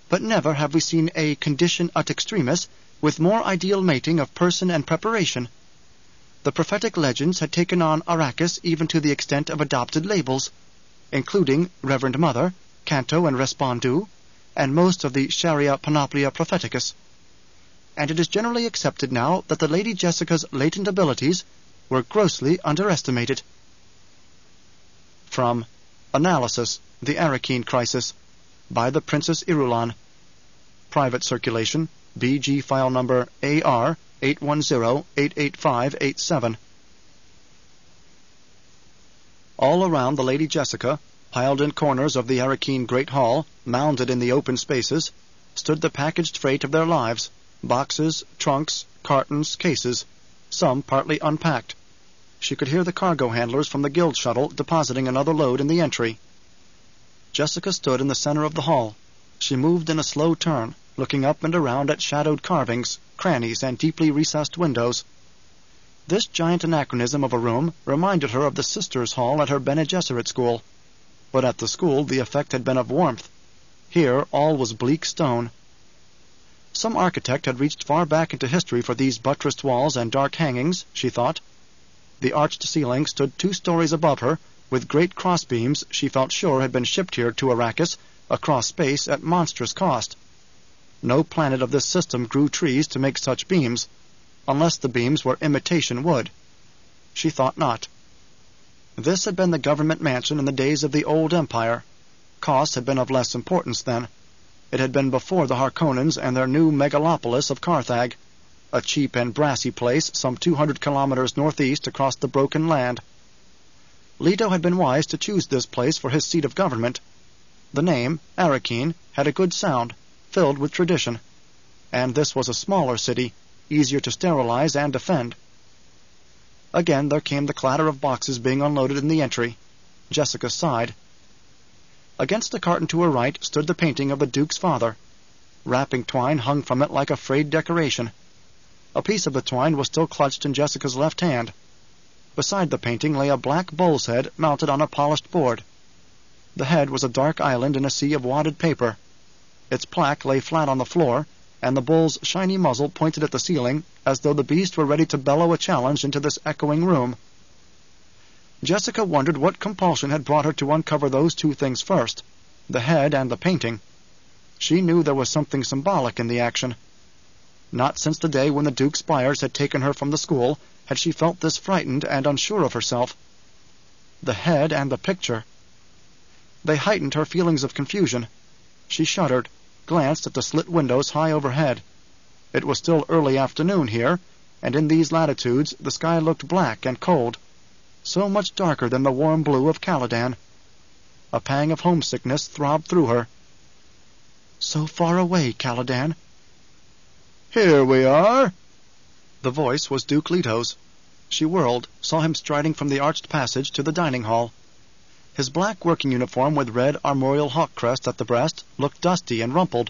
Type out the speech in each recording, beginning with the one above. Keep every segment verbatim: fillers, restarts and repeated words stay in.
but never have we seen a condition ut extremis with more ideal mating of person and preparation. The prophetic legends had taken on Arrakis even to the extent of adopted labels, including Reverend Mother, Canto and Respondu, and most of the Sharia Panoplia Propheticus. And it is generally accepted now that the Lady Jessica's latent abilities were grossly underestimated. From Analysis, The Arrakeen Crisis, by the Princess Irulan. Private circulation, B G file number A R eight one zero eight eight five eight seven. All around the Lady Jessica, piled in corners of the Arrakeen Great Hall, mounded in the open spaces, stood the packaged freight of their lives, boxes, trunks, cartons, cases, some partly unpacked. She could hear the cargo handlers from the guild shuttle depositing another load in the entry. Jessica stood in the center of the hall. She moved in a slow turn, looking up and around at shadowed carvings, crannies, and deeply recessed windows. This giant anachronism of a room reminded her of the sisters' hall at her Bene Gesserit school. But at the school the effect had been of warmth. Here all was bleak stone. Some architect had reached far back into history for these buttressed walls and dark hangings, she thought. The arched ceiling stood two stories above her, with great crossbeams she felt sure had been shipped here to Arrakis across space at monstrous cost. No planet of this system grew trees to make such beams, unless the beams were imitation wood. She thought not. This had been the government mansion in the days of the old empire. Cost had been of less importance then. It had been before the Harkonnens and their new megalopolis of Carthag, a cheap and brassy place some two hundred kilometers northeast across the broken land. Leto had been wise to choose this place for his seat of government. The name, Arrakeen, had a good sound, filled with tradition, and this was a smaller city, easier to sterilize and defend. Again there came the clatter of boxes being unloaded in the entry. Jessica sighed. Against the carton to her right stood the painting of the Duke's father. Wrapping twine hung from it like a frayed decoration. A piece of the twine was still clutched in Jessica's left hand. Beside the painting lay a black bull's head mounted on a polished board. The head was a dark island in a sea of wadded paper. Its plaque lay flat on the floor, and the bull's shiny muzzle pointed at the ceiling, as though the beast were ready to bellow a challenge into this echoing room. Jessica wondered what compulsion had brought her to uncover those two things first, the head and the painting. She knew there was something symbolic in the action. Not since the day when the Duke's Spires had taken her from the school had she felt this frightened and unsure of herself. The head and the picture. They heightened her feelings of confusion. She shuddered, glanced at the slit windows high overhead. It was still early afternoon here, and in these latitudes the sky looked black and cold, so much darker than the warm blue of Caladan. A pang of homesickness throbbed through her. So far away, Caladan. Here we are. The voice was Duke Leto's. She whirled, saw him striding from the arched passage to the dining hall. His black working uniform with red armorial hawk crest at the breast looked dusty and rumpled.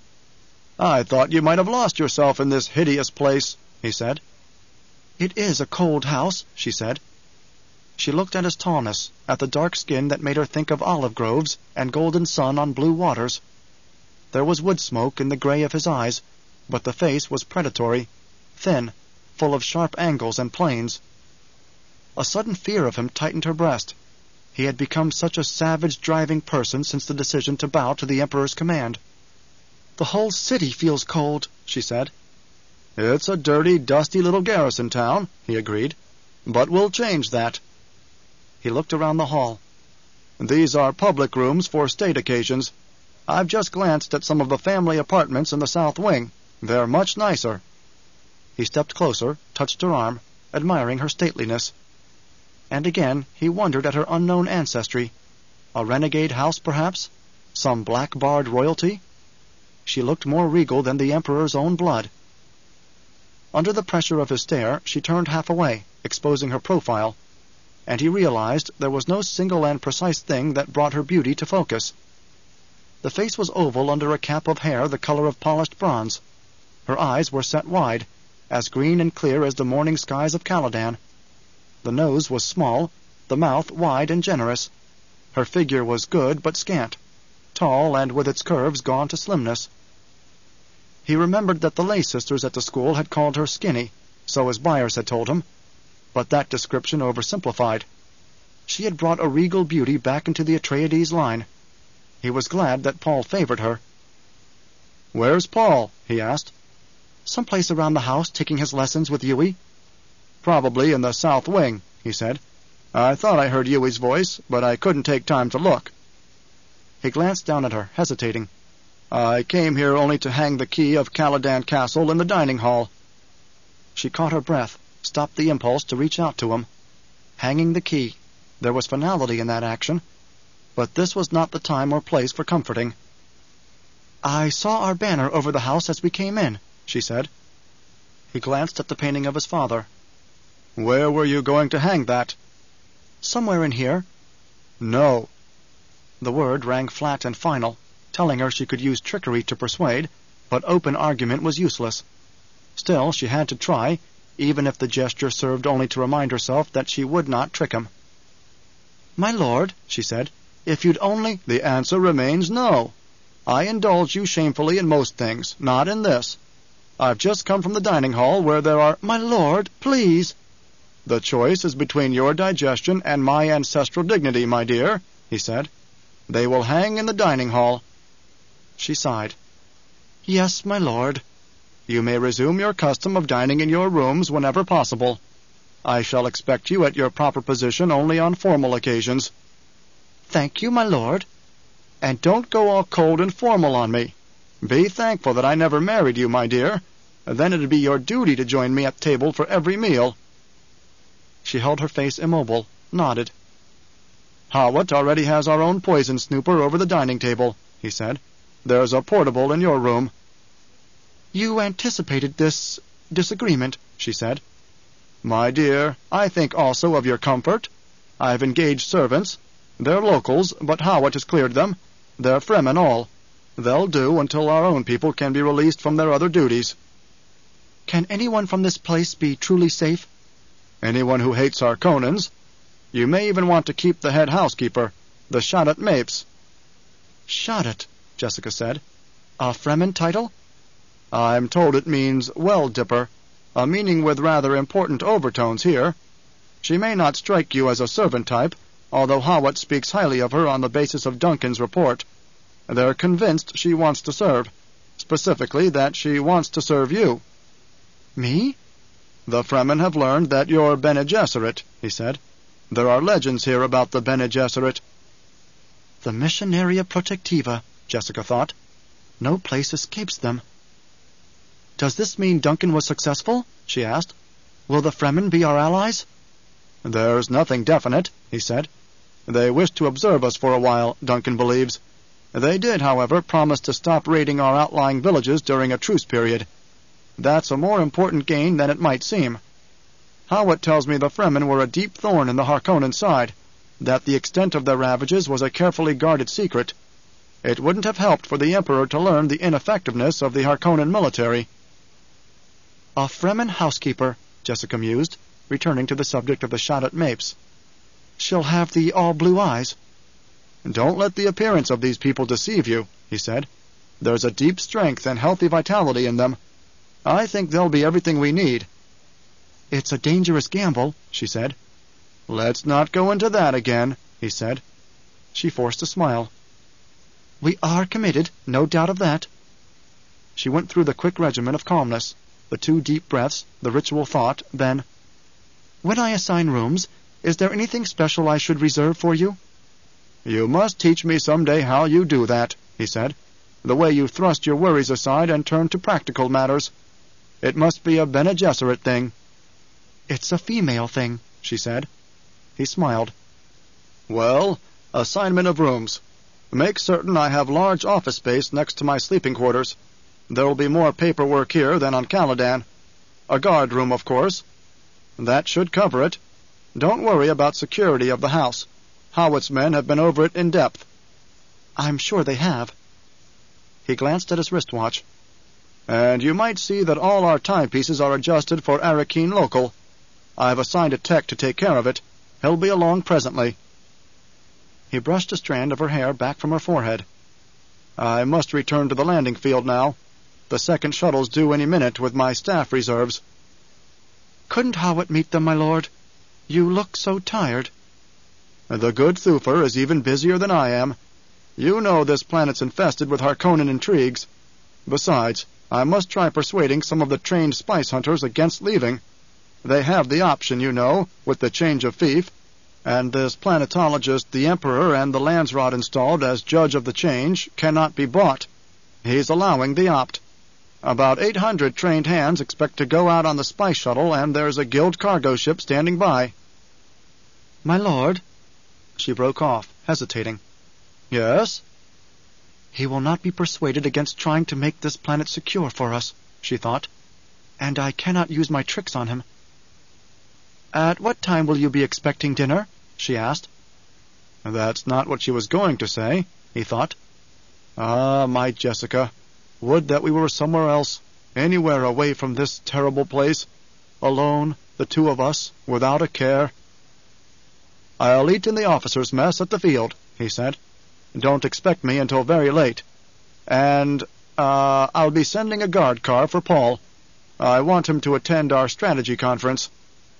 I thought you might have lost yourself in this hideous place, he said. It is a cold house, she said. She looked at his tallness, at the dark skin that made her think of olive groves and golden sun on blue waters. There was wood smoke in the gray of his eyes, but the face was predatory, thin, full of sharp angles and planes. A sudden fear of him tightened her breast. He had become such a savage, driving person since the decision to bow to the Emperor's command. The whole city feels cold, she said. It's a dirty, dusty little garrison town, he agreed. But we'll change that. He looked around the hall. These are public rooms for state occasions. I've just glanced at some of the family apartments in the south wing. They're much nicer. He stepped closer, touched her arm, admiring her stateliness. And again he wondered at her unknown ancestry. A renegade house, perhaps? Some black-barred royalty? She looked more regal than the Emperor's own blood. Under the pressure of his stare, she turned half away, exposing her profile, and he realized there was no single and precise thing that brought her beauty to focus. The face was oval under a cap of hair the color of polished bronze. Her eyes were set wide, as green and clear as the morning skies of Caladan. The nose was small, the mouth wide and generous. Her figure was good but scant, tall and with its curves gone to slimness. He remembered that the lay sisters at the school had called her skinny, so his buyers had told him, but that description oversimplified. She had brought a regal beauty back into the Atreides line. He was glad that Paul favored her. "Where's Paul?" he asked. "Someplace around the house taking his lessons with Yui." "Probably in the south wing," he said. "I thought I heard Yui's voice, but I couldn't take time to look." He glanced down at her, hesitating. "I came here only to hang the key of Caladan Castle in the dining hall." She caught her breath, stopped the impulse to reach out to him. Hanging the key. There was finality in that action. But this was not the time or place for comforting. "I saw our banner over the house as we came in," she said. He glanced at the painting of his father. "Where were you going to hang that?" "Somewhere in here." "No." The word rang flat and final, telling her she could use trickery to persuade, but open argument was useless. Still, she had to try, even if the gesture served only to remind herself that she would not trick him. "My lord," she said, "if you'd only—" "The answer remains no. I indulge you shamefully in most things, not in this. I've just come from the dining hall where there are—" "My lord, please!" "The choice is between your digestion and my ancestral dignity, my dear," he said. "They will hang in the dining hall." She sighed. "Yes, my lord." "You may resume your custom of dining in your rooms whenever possible. I shall expect you at your proper position only on formal occasions." "Thank you, my lord." "And don't go all cold and formal on me. Be thankful that I never married you, my dear. Then it'd be your duty to join me at table for every meal." She held her face immobile, nodded. "Hawat already has our own poison snooper over the dining table," he said. "There's a portable in your room." "You anticipated this disagreement," she said. "My dear, I think also of your comfort. I've engaged servants. They're locals, but Hawat has cleared them. They're Fremen all. They'll do until our own people can be released from their other duties." "Can anyone from this place be truly safe?" "Anyone who hates Harkonnens. You may even want to keep the head housekeeper, the Shadat Mapes." "Shadat," Jessica said. "A Fremen title?" "I'm told it means well-dipper, a meaning with rather important overtones here. She may not strike you as a servant type, although Hawat speaks highly of her on the basis of Duncan's report. They're convinced she wants to serve, specifically that she wants to serve you." "Me?" "The Fremen have learned that you're Bene Gesserit," he said. "There are legends here about the Bene Gesserit." The Missionaria Protectiva, Jessica thought. No place escapes them. "Does this mean Duncan was successful?" she asked. "Will the Fremen be our allies?" "There's nothing definite," he said. "They wish to observe us for a while, Duncan believes. They did, however, promise to stop raiding our outlying villages during a truce period. That's a more important gain than it might seem. Hawat tells me the Fremen were a deep thorn in the Harkonnen side, that the extent of their ravages was a carefully guarded secret. It wouldn't have helped for the Emperor to learn the ineffectiveness of the Harkonnen military." "A Fremen housekeeper," Jessica mused, returning to the subject of the Shadat Mapes. "She'll have the all-blue eyes." "Don't let the appearance of these people deceive you," he said. "There's a deep strength and healthy vitality in them. I think they'll be everything we need." "It's a dangerous gamble," she said. "Let's not go into that again," he said. She forced a smile. "We are committed, no doubt of that." She went through the quick regimen of calmness, the two deep breaths, the ritual thought, then, "When I assign rooms, is there anything special I should reserve for you?" "You must teach me some day how you do that," he said. "The way you thrust your worries aside and turn to practical matters. It must be a Bene Gesserit thing." "It's a female thing," she said. He smiled. "Well, assignment of rooms. Make certain I have large office space next to my sleeping quarters. There will be more paperwork here than on Caladan. A guard room, of course. That should cover it. Don't worry about security of the house. Hawat's men have been over it in depth." "I'm sure they have." He glanced at his wristwatch. "And you might see that all our timepieces are adjusted for Arakeen local. I've assigned a tech to take care of it. He'll be along presently." He brushed a strand of her hair back from her forehead. I must return to the landing field now. The second shuttle's due any minute with my staff reserves. Couldn't Hawat meet them, my lord? You look so tired. The good Thufir is even busier than I am. You know this planet's infested with Harkonnen intrigues. Besides, I must try persuading some of the trained spice hunters against leaving. They have the option, you know, with the change of fief, and this planetologist, the Emperor, and the Landsraad installed as judge of the change cannot be bought. He's allowing the opt. About eight hundred trained hands expect to go out on the spice shuttle, and there's a guild cargo ship standing by. My lord? She broke off, hesitating. Yes? He will not be persuaded against trying to make this planet secure for us, she thought, and I cannot use my tricks on him. At what time will you be expecting dinner? She asked. That's not what she was going to say, he thought. Ah, my Jessica, would that we were somewhere else, anywhere away from this terrible place, alone, the two of us, without a care. I'll eat in the officers' mess at the field, he said. Don't expect me until very late. And, uh, I'll be sending a guard car for Paul. I want him to attend our strategy conference.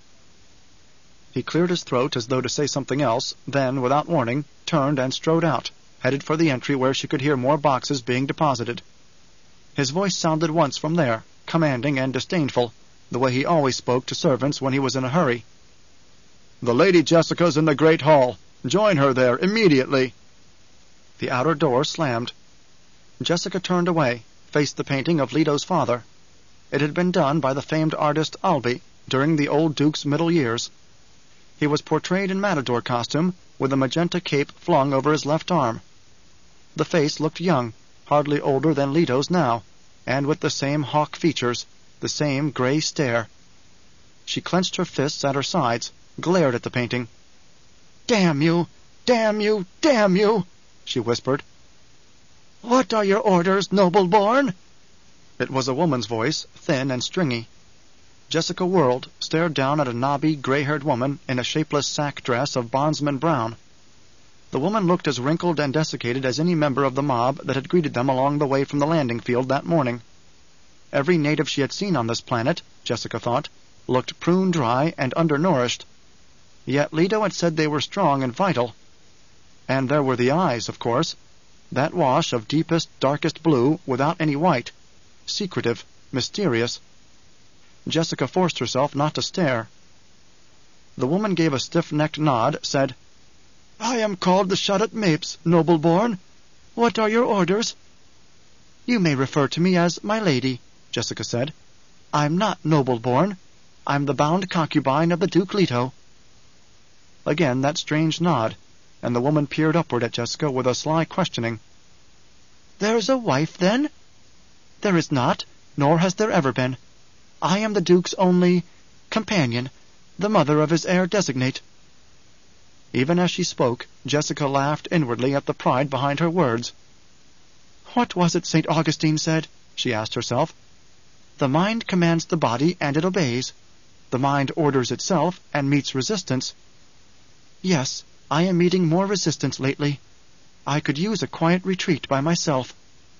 He cleared his throat as though to say something else, then, without warning, turned and strode out, headed for the entry where she could hear more boxes being deposited. His voice sounded once from there, commanding and disdainful, the way he always spoke to servants when he was in a hurry. The Lady Jessica's in the Great Hall. Join her there immediately. The outer door slammed. Jessica turned away, faced the painting of Leto's father. It had been done by the famed artist Albi during the old Duke's middle years. He was portrayed in matador costume, with a magenta cape flung over his left arm. The face looked young, hardly older than Leto's now, and with the same hawk features, the same gray stare. She clenched her fists at her sides, glared at the painting. "Damn you! Damn you! Damn you!" she whispered. "What are your orders, noble-born?" It was a woman's voice, thin and stringy. Jessica whirled, stared down at a knobby, gray-haired woman in a shapeless sack dress of bondsman brown. The woman looked as wrinkled and desiccated as any member of the mob that had greeted them along the way from the landing field that morning. Every native she had seen on this planet, Jessica thought, looked prune-dry and undernourished. Yet Leto had said they were strong and vital. And there were the eyes, of course, that wash of deepest, darkest blue without any white, secretive, mysterious. Jessica forced herself not to stare. The woman gave a stiff-necked nod, said, "I am called the Shuddet Mapes, noble-born. What are your orders?" "You may refer to me as my lady," Jessica said. "I'm not noble-born. I'm the bound concubine of the Duke Leto." Again that strange nod, and the woman peered upward at Jessica with a sly questioning. "There's a wife, then?" "There is not, nor has there ever been. I am the Duke's only companion, the mother of his heir designate." Even as she spoke, Jessica laughed inwardly at the pride behind her words. What was it Saint Augustine said? She asked herself. The mind commands the body, and it obeys. The mind orders itself, and meets resistance. Yes, I am meeting more resistance lately. I could use a quiet retreat by myself.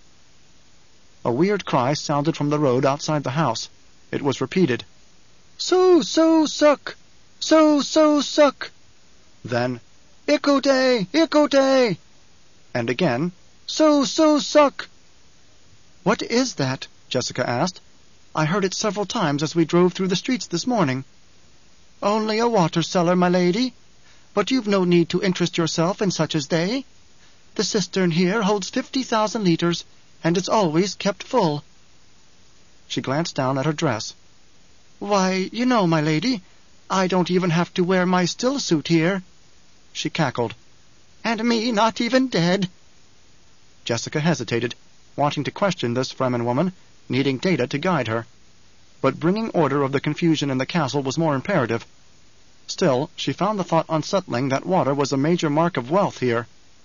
A weird cry sounded from the road outside the house. It was repeated. "So, so, suck! So, so, suck!" Then, "Ikote! Ikote!" And again, "So, so, suck!" "What is that?" Jessica asked. "I heard it several times as we drove through the streets this morning." "Only a water cellar, my lady. But you've no need to interest yourself in such as they. The cistern here holds fifty thousand liters, and it's always kept full." She glanced down at her dress. "Why, you know, my lady, I don't even have to wear my still suit here." She cackled. "And me not even dead." Jessica hesitated, wanting to question this Fremen woman, needing data to guide her. But bringing order of the confusion in the castle was more imperative. Still, she found the thought unsettling that water was a major mark of wealth here.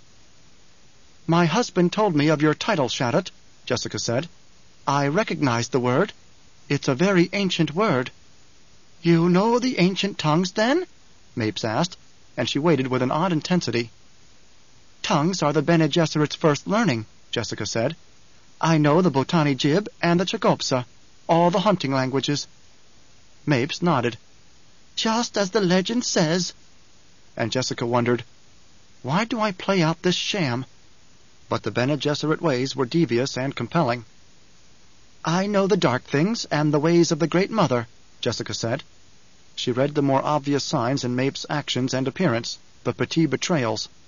"My husband told me of your title, Shadot," Jessica said. "I recognize the word. It's a very ancient word." "You know the ancient tongues, then?" Mapes asked, and she waited with an odd intensity. "Tongues are the Bene Gesserit's first learning," Jessica said. "I know the Botani Jib and the Chagopsa, all the hunting languages." Mapes nodded. "Just as the legend says." And Jessica wondered, "Why do I play out this sham?" But the Bene Gesserit ways were devious and compelling. "I know the dark things and the ways of the Great Mother," Jessica said. She read the more obvious signs in Mapes' actions and appearance, the petty betrayals.